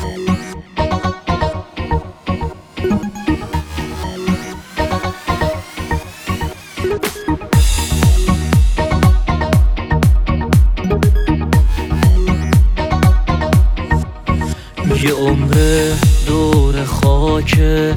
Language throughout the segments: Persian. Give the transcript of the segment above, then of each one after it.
یه عمر دور خاک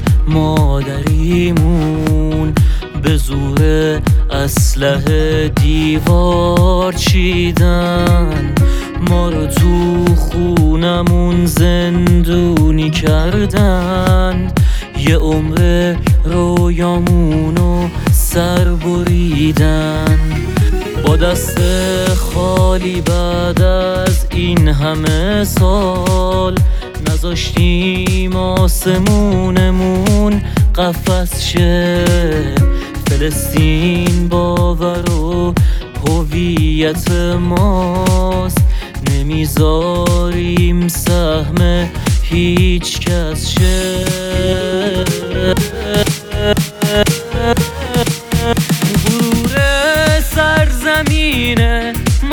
مادریمون به زور اسلحه دیوار چیدن، ما رو تو خونمون زندونی کردن. یه عمر رویامونو سر بریدن، با دست خالی بعد از این همه سال نذاشتیم آسمونمون قفس شه. فلسطین باور و هویت ماست، نمیذاریم سهم هیچ کس شه. غرور سرزمین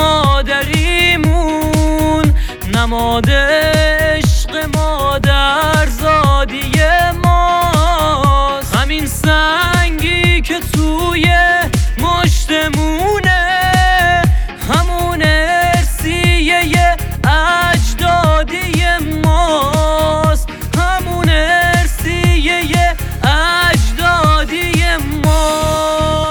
مادریمون، نماد عشق مادرزادی ماست. همین سنگی که توی مشتمونه، همون ارثیه اجدادی ماست، همون ارثیه اجدادی ماست.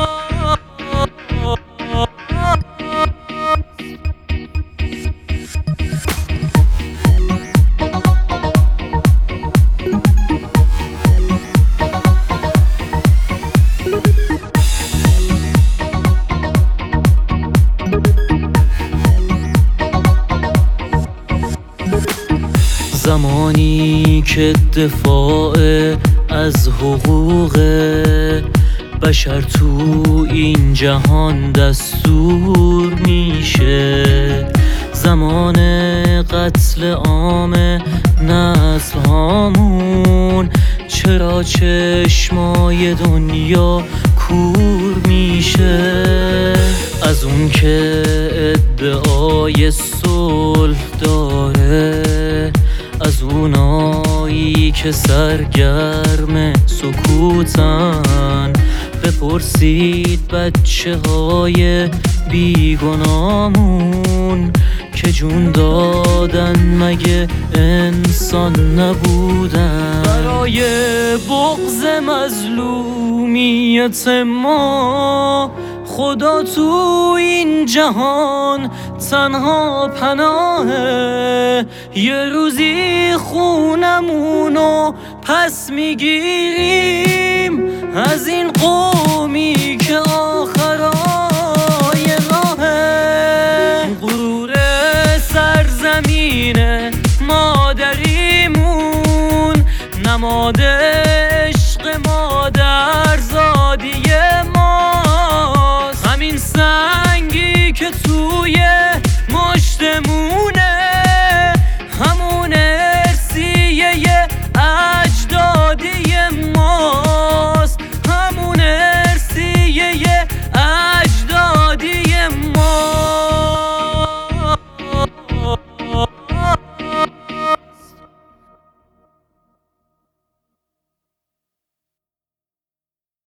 زمانی که دفاع از حقوق بشر تو این جهان دستور میشه، زمان قتل عام نسل هامون، چرا چشمای دنیا کور میشه؟ از اون که ادعای صلح داره، از اونایی که سرگرم سکوتن، بپرسید بچه های بیگنامون که جون دادن مگه انسان نبودن؟ برای بغض مظلومیت ما خدا تو این جهان تنها پناهه. یه روزی خونمونو پس میگیریم از این قومی که آخرای راهه. غرور سرزمین مادریمون، نماد عشق مادرزادی ماست. همین